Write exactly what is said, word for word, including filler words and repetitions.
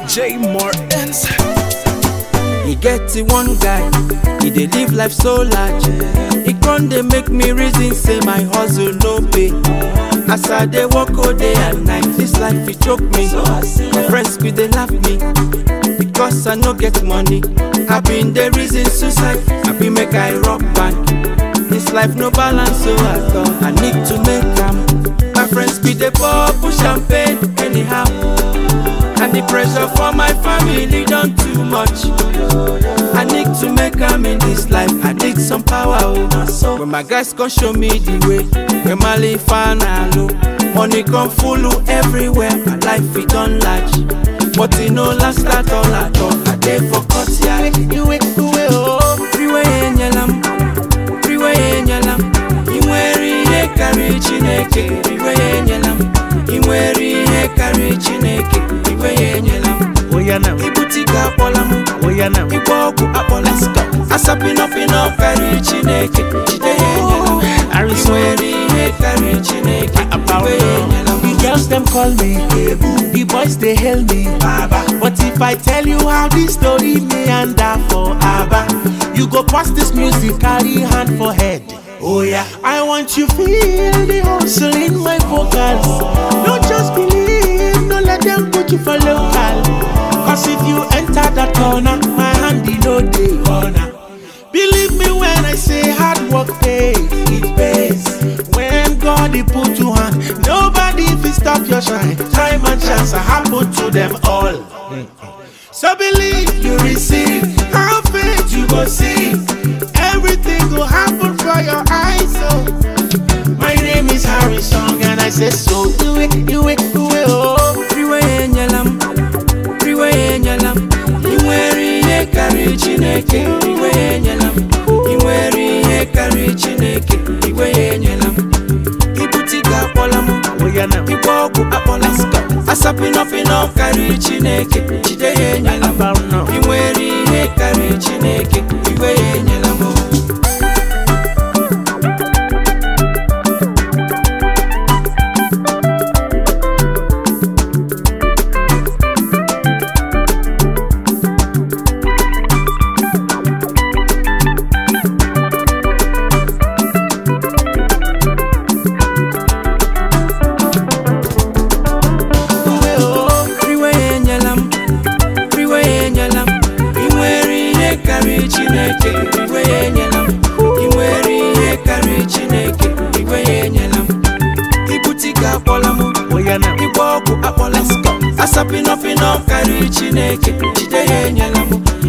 J Martins. He get the one guy, he dey live life so large. He con dey make me reason say my hustle no pay. As I dey work all day and night, this life it choke me. My friends be dey laugh me because I no get money. I been dey reason suicide, I be make I rock back. This life no balance, so I thought I need to make am. My friends be dey pour push champagne anyhow, and the pressure for my family done too much. I need to make am in this life, I need some power. Oh. When my guys come show me the way, when my life and low, money come full everywhere, my life it done large. But it no last at all at all. I dey for cut ya. You wait, you wait, oh. Freeway in yalam, freeway in yalam. Inweri he carry chineke. Freeway in yalam, inweri he carry chineke. Freeway in yalam. Oyana, Ibutika polamu. Oyana, Ibogu apolaska. Asapino pino carry chineke. Chide yalam. Inweri he carry chineke. Freeway in yalam. The girls them call me, the boys they hail me, Baba. But if I tell you how this story meander for Abba, you go past this music, carry hand for head. Oh yeah, I want you feel the hustle in my vocals. Don't just believe, don't let them put you for local. Cause if you enter that corner, my hand in no day corner. Believe me when I say hard work pays, it pays. When God he put you on, nobody will stop your shine. Time and chance happen to them all. So believe you receive, have faith you go see. Everything will happen for your eyes. So my name is Harry Song and I say so. Do it, do it, do it, oh. Freeway in yalam, freeway in yalam. Inweri he carry chineke. Freeway in yalam, inweri he carry chineke. Freeway in yalam. Ibutika polamu. Oyana, Ibogu apolaska. Asapino pino carry chineke. Chide in yalam. Inweri he carry chineke. Freeway in yalam. Chineke, freeway in yalam. Inweri he carry chineke. Freeway in yalam. Ibutika polamu. Oyana, Ibogu apolaska. Asapino pino carry chineke. Chide in yalam.